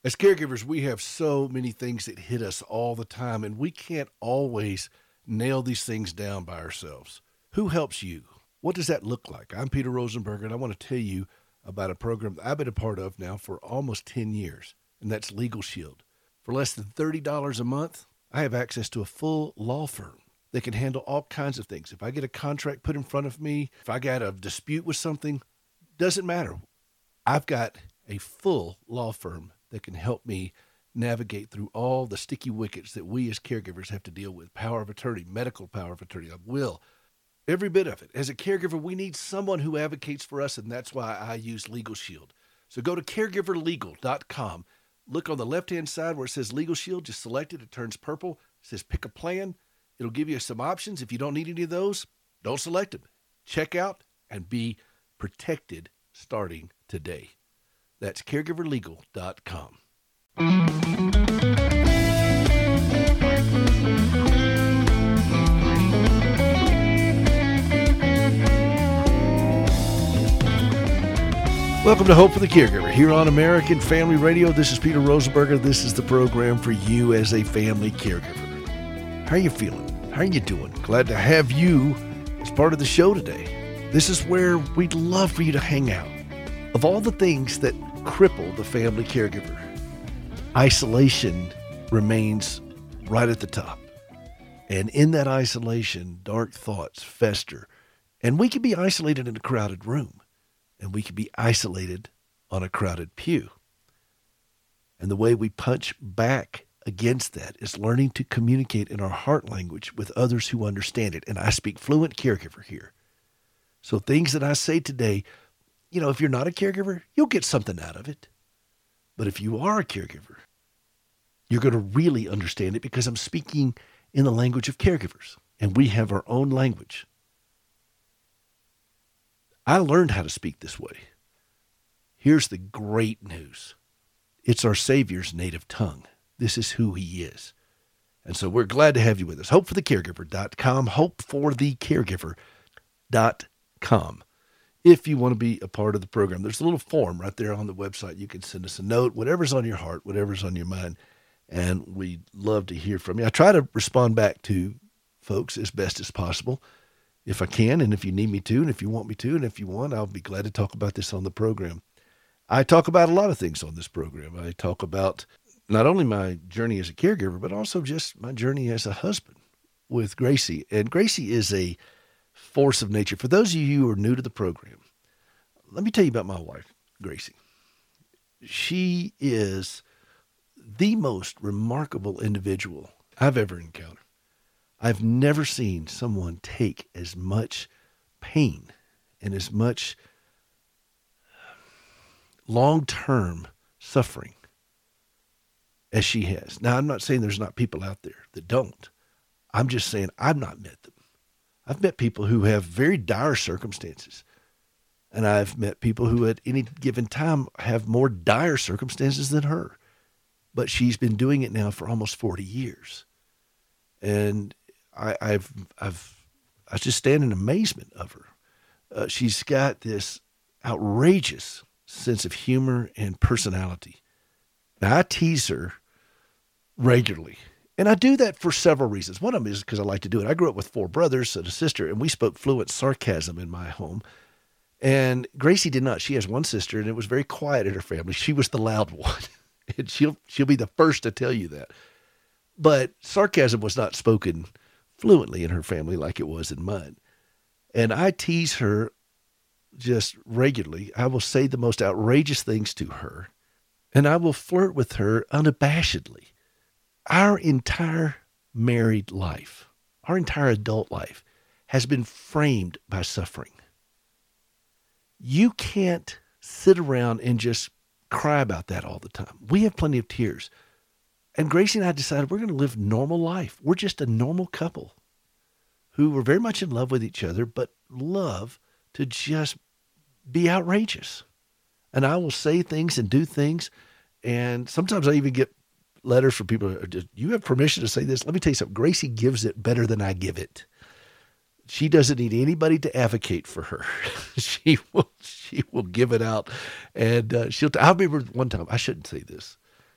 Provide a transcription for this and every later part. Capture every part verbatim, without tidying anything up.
As caregivers, we have so many things that hit us all the time, and we can't always nail these things down by ourselves. Who helps you? What does that look like? I'm Peter Rosenberger, and I want to tell you about a program that I've been a part of now for almost ten years, and that's Legal Shield. For less than thirty dollars a month, I have access to a full law firm that can handle all kinds of things. If I get a contract put in front of me, if I got a dispute with something, doesn't matter. I've got a full law firm that can help me navigate through all the sticky wickets that we as caregivers have to deal with. Power of attorney, medical power of attorney, of will, every bit of it. As a caregiver, we need someone who advocates for us, and that's why I use Legal Shield. So go to caregiver legal dot com. Look on the left-hand side where it says Legal Shield. Just select it. It turns purple. It says pick a plan. It'll give you some options. If you don't need any of those, don't select them. Check out and be protected starting today. That's caregiver legal dot com. Welcome to Hope for the Caregiver here on American Family Radio. This is Peter Rosenberger. This is the program for you as a family caregiver. How are you feeling? How are you doing? Glad to have you as part of the show today. This is where we'd love for you to hang out. Of all the things that cripple the family caregiver, isolation remains right at the top. And in that isolation, dark thoughts fester. And we can be isolated in a crowded room. And we can be isolated on a crowded pew. And the way we punch back against that is learning to communicate in our heart language with others who understand it. And I speak fluent caregiver here. So things that I say today, you know, if you're not a caregiver, you'll get something out of it. But if you are a caregiver, you're going to really understand it because I'm speaking in the language of caregivers. And we have our own language. I learned how to speak this way. Here's the great news. It's our Savior's native tongue. This is who he is. And so we're glad to have you with us. hope for the caregiver dot com, hope for the caregiver dot com. If you want to be a part of the program, there's a little form right there on the website. You can send us a note, whatever's on your heart, whatever's on your mind, and we'd love to hear from you. I try to respond back to folks as best as possible, if I can, and if you need me to, and if you want me to, and if you want, I'll be glad to talk about this on the program. I talk about a lot of things on this program. I talk about not only my journey as a caregiver, but also just my journey as a husband with Gracie. And Gracie is a force of nature. For those of you who are new to the program, let me tell you about my wife, Gracie. She is the most remarkable individual I've ever encountered. I've never seen someone take as much pain and as much long-term suffering as she has. Now, I'm not saying there's not people out there that don't. I'm just saying I've not met them. I've met people who have very dire circumstances, and I've met people who at any given time have more dire circumstances than her. But she's been doing it now for almost forty years. And I, I've, I've, I just stand in amazement of her. Uh, she's got this outrageous sense of humor and personality. Now, I tease her regularly, and I do that for several reasons. One of them is because I like to do it. I grew up with four brothers and a sister, and we spoke fluent sarcasm in my home. And Gracie did not. She has one sister, and it was very quiet in her family. She was the loud one, and she'll she'll be the first to tell you that. But sarcasm was not spoken fluently in her family like it was in mine. And I tease her just regularly. I will say the most outrageous things to her, and I will flirt with her unabashedly. Our entire married life, our entire adult life, has been framed by suffering. You can't sit around and just cry about that all the time. We have plenty of tears. And Gracie and I decided we're going to live normal life. We're just a normal couple who were very much in love with each other, but love to just be outrageous. And I will say things and do things. And sometimes I even get letters from people. You have permission to say this? Let me tell you something. Gracie gives it better than I give it. She doesn't need anybody to advocate for her. she will, she will give it out. And uh, she'll, t- I remember one time, I shouldn't say this.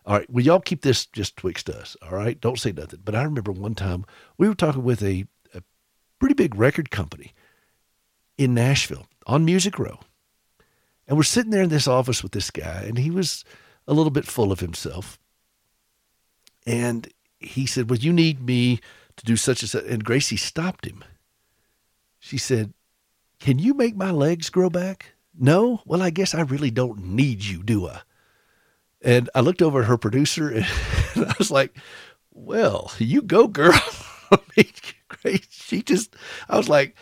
All right. Well, y'all keep this just twixt us. All right. Don't say nothing. But I remember one time we were talking with a, a pretty big record company in Nashville on Music Row. And we're sitting there in this office with this guy, and he was a little bit full of himself. And he said, well, you need me to do such and such. And Gracie stopped him. She said, can you make my legs grow back? No? Well, I guess I really don't need you, do I? And I looked over at her producer, and I was like, well, you go, girl. I mean, great. She just, I was like,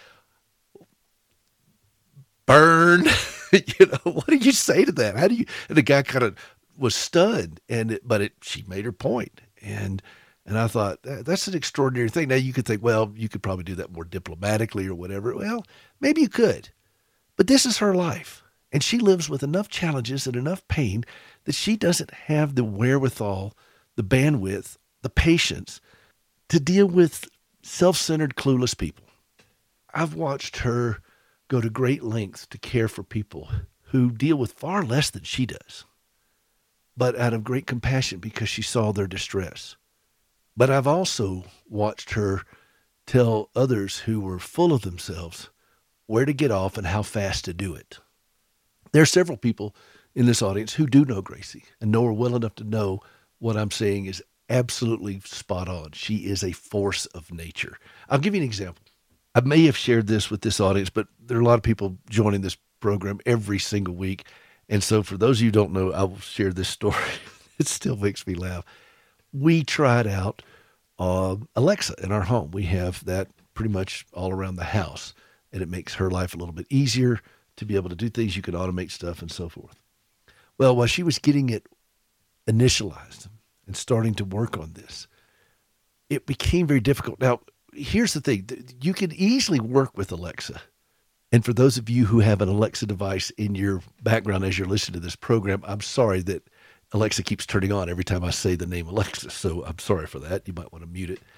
burn. You know, what do you say to that? How do you, and the guy kind of was stunned, and it, but it, she made her point. And, and I thought, that, that's an extraordinary thing. Now you could think, well, you could probably do that more diplomatically or whatever. Well, maybe you could, but this is her life. And she lives with enough challenges and enough pain that she doesn't have the wherewithal, the bandwidth, the patience to deal with self-centered, clueless people. I've watched her go to great lengths to care for people who deal with far less than she does, but out of great compassion because she saw their distress. But I've also watched her tell others who were full of themselves where to get off and how fast to do it. There are several people in this audience who do know Gracie and know her well enough to know what I'm saying is absolutely spot on. She is a force of nature. I'll give you an example. I may have shared this with this audience, but there are a lot of people joining this program every single week. And so for those of you who don't know, I will share this story. It still makes me laugh. We tried out uh, Alexa in our home. We have that pretty much all around the house, and it makes her life a little bit easier to be able to do things. You can automate stuff and so forth. Well, while she was getting it initialized and starting to work on this, it became very difficult. Now, here's the thing. You can easily work with Alexa. And for those of you who have an Alexa device in your background as you're listening to this program, I'm sorry that Alexa keeps turning on every time I say the name Alexa. So I'm sorry for that. You might want to mute it.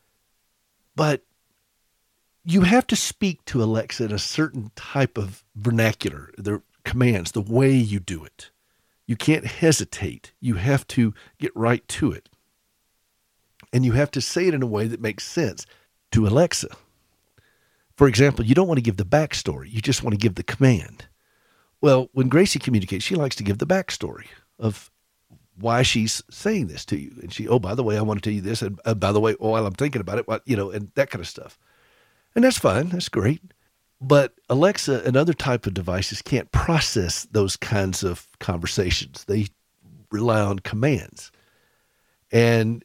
But you have to speak to Alexa in a certain type of vernacular, the commands, the way you do it. You can't hesitate. You have to get right to it. And you have to say it in a way that makes sense to Alexa. For example, you don't want to give the backstory. You just want to give the command. Well, when Gracie communicates, she likes to give the backstory of why she's saying this to you. And she, oh, by the way, I want to tell you this. And uh, by the way, oh, while I'm thinking about it, what, you know, and that kind of stuff. And that's fine. That's great. But Alexa and other type of devices can't process those kinds of conversations. They rely on commands. And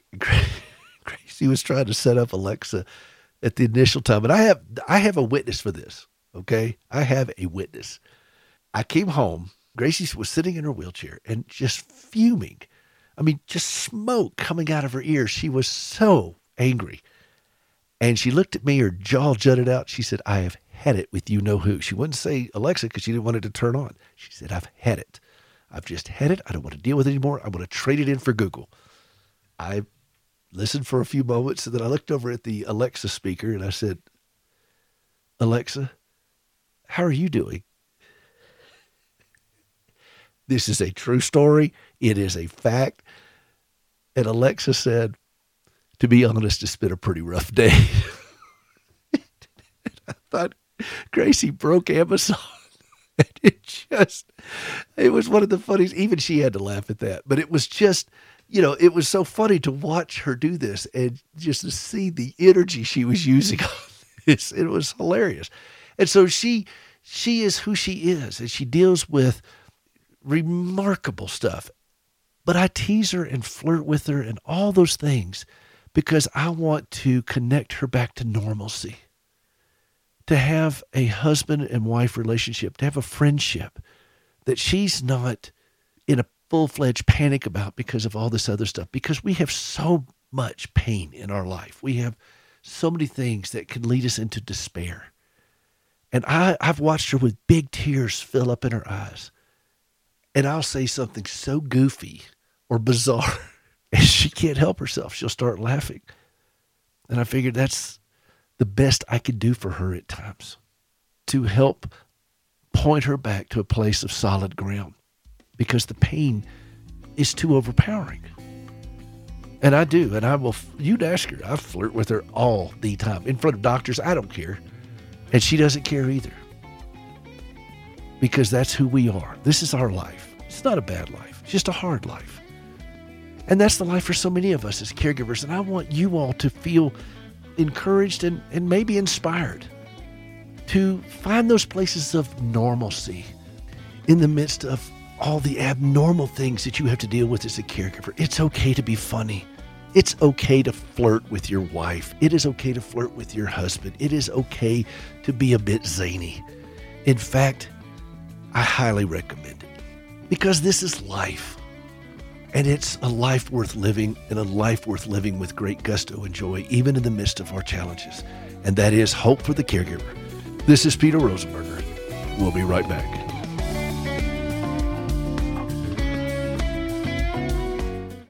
Gracie was trying to set up Alexa at the initial time. And I have I have a witness for this, okay? I have a witness. I came home. Gracie was sitting in her wheelchair and just fuming. I mean, just smoke coming out of her ears. She was so angry. And she looked at me, her jaw jutted out. She said, I have had it with you know who. She wouldn't say Alexa because she didn't want it to turn on. She said, I've had it. I've just had it. I don't want to deal with it anymore. I want to trade it in for Google. I listened for a few moments, and then I looked over at the Alexa speaker, and I said, Alexa, how are you doing? This is a true story. It is a fact. And Alexa said, to be honest, it's been a pretty rough day. I thought Gracie broke Amazon. It just, it was one of the funniest. Even she had to laugh at that. But it was just, you know, it was so funny to watch her do this and just to see the energy she was using on this. It was hilarious. And so she, she is who she is, and she deals with remarkable stuff. But I tease her and flirt with her and all those things because I want to connect her back to normalcy, to have a husband and wife relationship, to have a friendship that she's not in a full-fledged panic about because of all this other stuff, because we have so much pain in our life. We have so many things that can lead us into despair. And I, I've watched her with big tears fill up in her eyes. And I'll say something so goofy or bizarre, and she can't help herself. She'll start laughing. And I figured that's the best I could do for her at times, to help point her back to a place of solid ground, because the pain is too overpowering. And I do, and I will, you'd ask her, I flirt with her all the time. In front of doctors, I don't care. And she doesn't care either. Because that's who we are. This is our life. It's not a bad life. It's just a hard life. And that's the life for so many of us as caregivers. And I want you all to feel encouraged and, and maybe inspired to find those places of normalcy in the midst of all the abnormal things that you have to deal with as a caregiver. It's okay to be funny. It's okay to flirt with your wife. It is okay to flirt with your husband. It is okay to be a bit zany. In fact, I highly recommend it because this is life. And it's a life worth living, and a life worth living with great gusto and joy, even in the midst of our challenges. And that is hope for the caregiver. This is Peter Rosenberger. We'll be right back.